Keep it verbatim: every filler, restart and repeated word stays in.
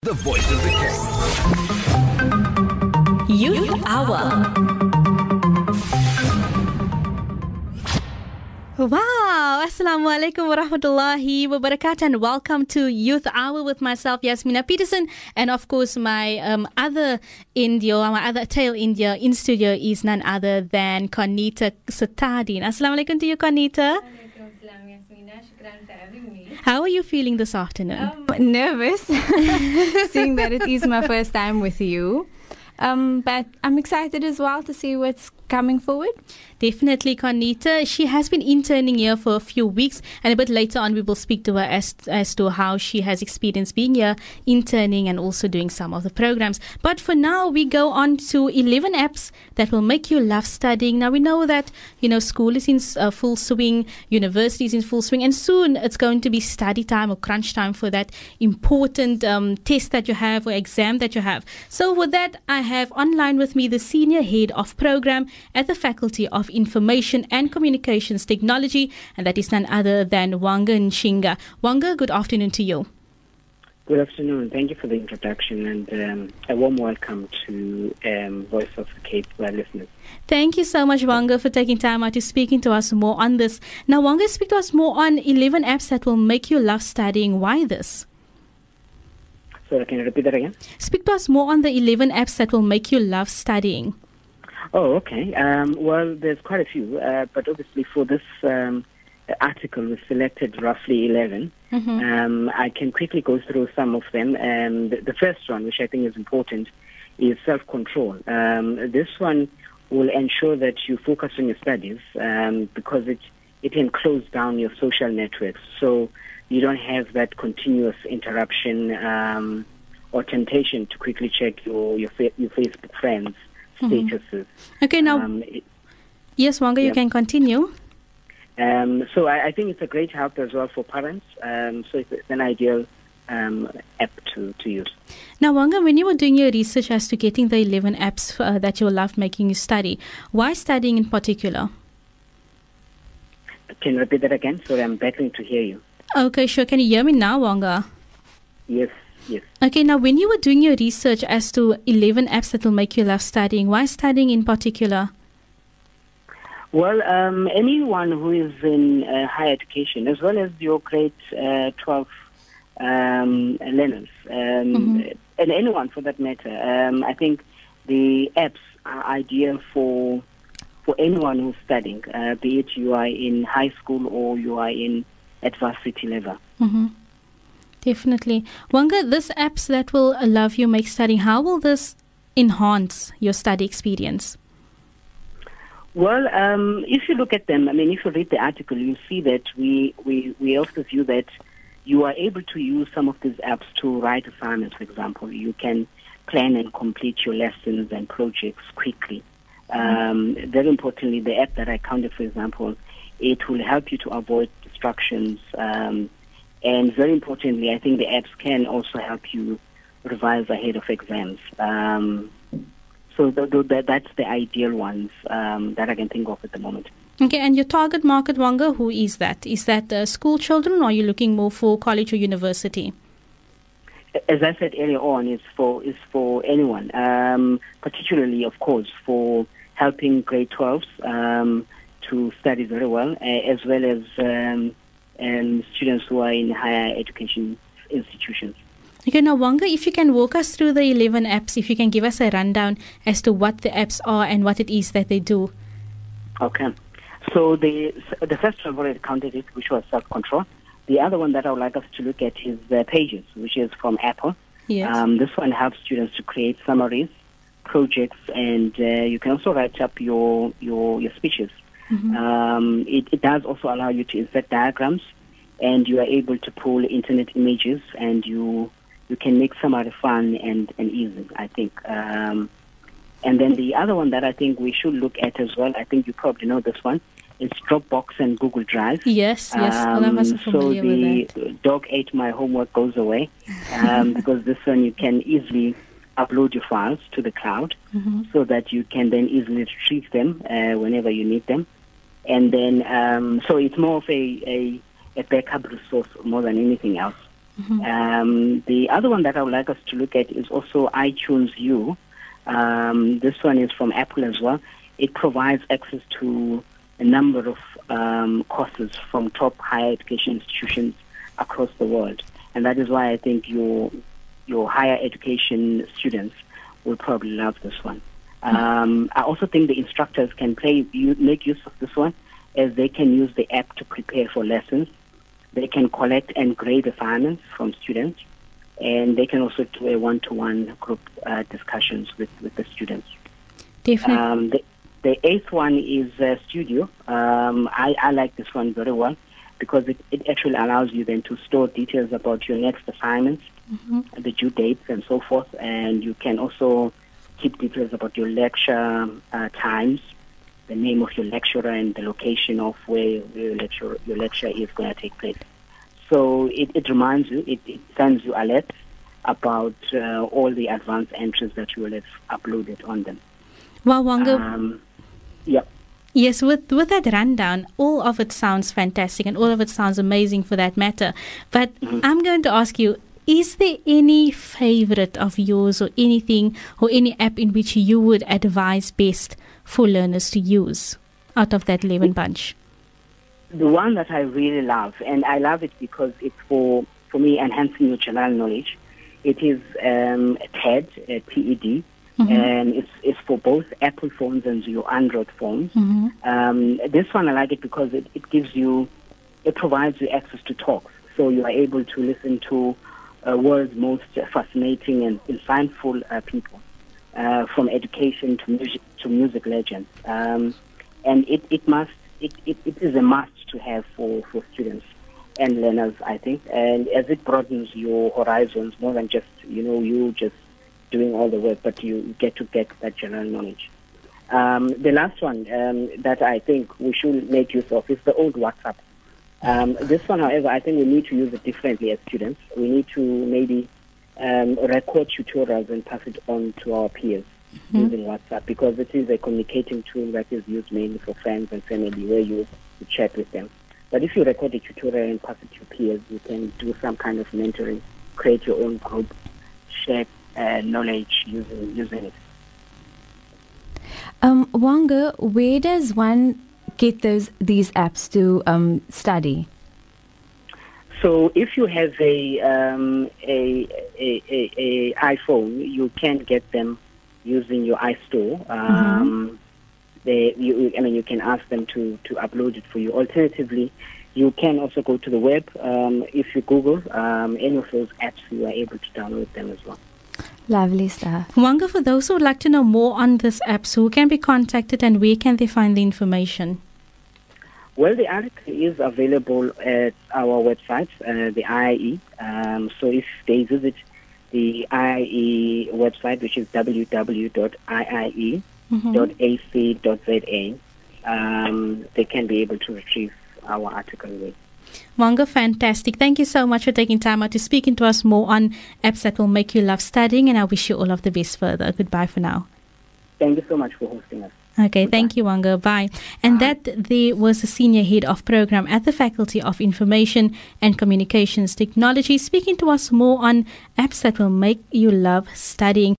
The voice of the Cape. Youth Hour. Wow, Assalamu alaikum wa rahmatullahi wa barakatuh, and welcome to Youth Hour with myself, Yasmina Peterson, and of course my um, other India, my other tail India in studio is none other than Conita Satadin. Assalamu alaikum to you, Conita. How are you feeling this afternoon? Um, nervous, seeing that it is my first time with you. Um, but I'm excited as well to see what's coming forward. Definitely, Conita. She has been interning here for a few weeks, and a bit later on we will speak to her as, as to how she has experienced being here, interning, and also doing some of the programs. But for now, we go on to eleven apps that will make you love studying. Now, we know that, you know, school is in uh, full swing, university is in full swing, and soon it's going to be study time or crunch time for that important um, test that you have or exam that you have. So with that, I have online with me the Senior Head of Program at the Faculty of Information and Communications Technology, and that is none other than Wanga Nshinga. Wanga, good afternoon to you. Good afternoon. Thank you for the introduction, and um, a warm welcome to um, Voice of the Cape listeners. Thank you so much, Wanga, for taking time out to speaking to us more on this. Now, Wanga, speak to us more on eleven apps that will make you love studying. Why this? So, can you repeat that again? Speak to us more on the eleven apps that will make you love studying. Oh, okay. Um, well, there's quite a few, uh, but obviously for this um, article, we selected roughly eleven. Mm-hmm. Um, I can quickly go through some of them. Um, the, the first one, which I think is important, is self-control. Um, this one will ensure that you focus on your studies um, because it, it can close down your social networks. So you don't have that continuous interruption um, or temptation to quickly check your, your, fa- your Facebook friends' statuses. Mm-hmm. Okay, now, um, it, yes, Wanga, yeah. You can continue. Um, so I, I think it's a great help as well for parents. Um, so it's, it's an ideal um, app to, to use. Now, Wanga, when you were doing your research as to getting the eleven apps uh, that you love making you study, why studying in particular? Can you repeat that again? Sorry, I'm battling to hear you. Okay, sure. Can you hear me now, Wanga? Yes. Yes. Okay, now when you were doing your research as to eleven apps that will make you love studying, why studying in particular? Well, um, anyone who is in uh, higher education, as well as your grade uh, twelve um, learners, um, mm-hmm. and anyone for that matter, um, I think the apps are ideal for for anyone who's studying, uh, be it you are in high school or you are in at varsity level. Mm-hmm. Definitely. Wanga, this apps that will allow you make studying, how will this enhance your study experience? Well, um, if you look at them, I mean, if you read the article, you see that we, we, we also view that you are able to use some of these apps to write assignments, for example. You can plan and complete your lessons and projects quickly. Um, very importantly, the app that I counted, for example, it will help you to avoid distractions. Um, and very importantly, I think the apps can also help you revise ahead of exams. Um, so th- th- that's the ideal ones um, that I can think of at the moment. Okay, and your target market, Wanga, who is that? Is that uh, school children, or are you looking more for college or university? As I said earlier on, it's for, it's for anyone, um, particularly, of course, for helping grade twelves um, to study very well, uh, as well as um, um, students who are in higher education institutions. Okay, now Wanga, if you can walk us through the eleven apps, if you can give us a rundown as to what the apps are and what it is that they do. Okay. So the the first one I've already counted it, which was self-control. The other one that I would like us to look at is uh, Pages, which is from Apple. Yes. Um, this one helps students to create summaries, projects, and uh, you can also write up your your, your speeches. Mm-hmm. Um, it, it does also allow you to insert diagrams, and you are able to pull internet images, and you you can make summary fun and, and easy, I think. Um, and then the other one that I think we should look at as well, I think you probably know this one, is Dropbox and Google Drive. Yes, yes, um, all of us are familiar so the with that. dog ate my homework goes away, um, because this one you can easily upload your files to the cloud, mm-hmm. so that you can then easily retrieve them uh, whenever you need them. And then, um, so it's more of a, a, a backup resource more than anything else. Mm-hmm. Um, the other one that I would like us to look at is also iTunes U. Um, this one is from Apple as well. It provides access to a number of um, courses from top higher education institutions across the world. And that is why I think your your higher education students will probably love this one. Um, I also think the instructors can play, you, make use of this one, as they can use the app to prepare for lessons. They can collect and grade assignments from students, and they can also do a one-to-one group uh, discussions with, with the students. Definitely. Um, the, the eighth one is uh, Studio. Um, I, I like this one very well because it, it actually allows you then to store details about your next assignments, mm-hmm. the due dates and so forth, and you can also keep details about your lecture uh, times, the name of your lecturer, and the location of where your lecture, your lecture is going to take place. So it, it reminds you, it, it sends you alerts about uh, all the advanced entries that you will have uploaded on them. Well, Wanga, um, yeah. Yes, with, with that rundown, all of it sounds fantastic and all of it sounds amazing for that matter. But mm-hmm. I'm going to ask you, is there any favorite of yours or anything or any app in which you would advise best for learners to use out of that eleven bunch? The one that I really love, and I love it because it's for, for me enhancing your general knowledge, it is um, TED, uh, T E D, mm-hmm. and it's, it's for both Apple phones and your Android phones. Mm-hmm. Um, this one I like it because it, it gives you, it provides you access to talks. So you are able to listen to uh, world's most fascinating and insightful uh, people, uh, from education to music to music legends. Um, and it, it must, it, it, it is a must to have for, for students and learners, I think. And as it broadens your horizons, more than just, you know, you just doing all the work, but you get to get that general knowledge. Um, the last one um, that I think we should make use of is the old WhatsApp. Um, this one, however, I think we need to use it differently as students. We need to maybe um, record tutorials and pass it on to our peers mm-hmm. using WhatsApp, because it is a communicating tool that is used mainly for friends and family where you, you chat with them. But if you record a tutorial and pass it to peers, you can do some kind of mentoring, create your own group, share uh, knowledge using, using it. Um, Wanga, where does one get those these apps to um, study? So if you have a, um, a, a, a, a iPhone, you can get them using your iStore. Um, mm-hmm. they, you, I mean, you can ask them to, to upload it for you. Alternatively, you can also go to the web. Um, if you Google um, any of those apps, you are able to download them as well. Lovely stuff. Wanga, for those who would like to know more on this app, so who can be contacted and where can they find the information? Well, the article is available at our website, uh, the I I E. Um, so if they visit the I I E website, which is w w w dot i i e dot a c dot z a, um, they can be able to retrieve our article there. Wanga, fantastic. Thank you so much for taking time out to speaking to us more on apps that will make you love studying, and I wish you all of the best further. Goodbye for now. Thank you so much for hosting us. Okay, Goodbye. Thank you, Wanga. Bye. And Bye. That there was the Senior Head of Program at the Faculty of Information and Communications Technology speaking to us more on apps that will make you love studying.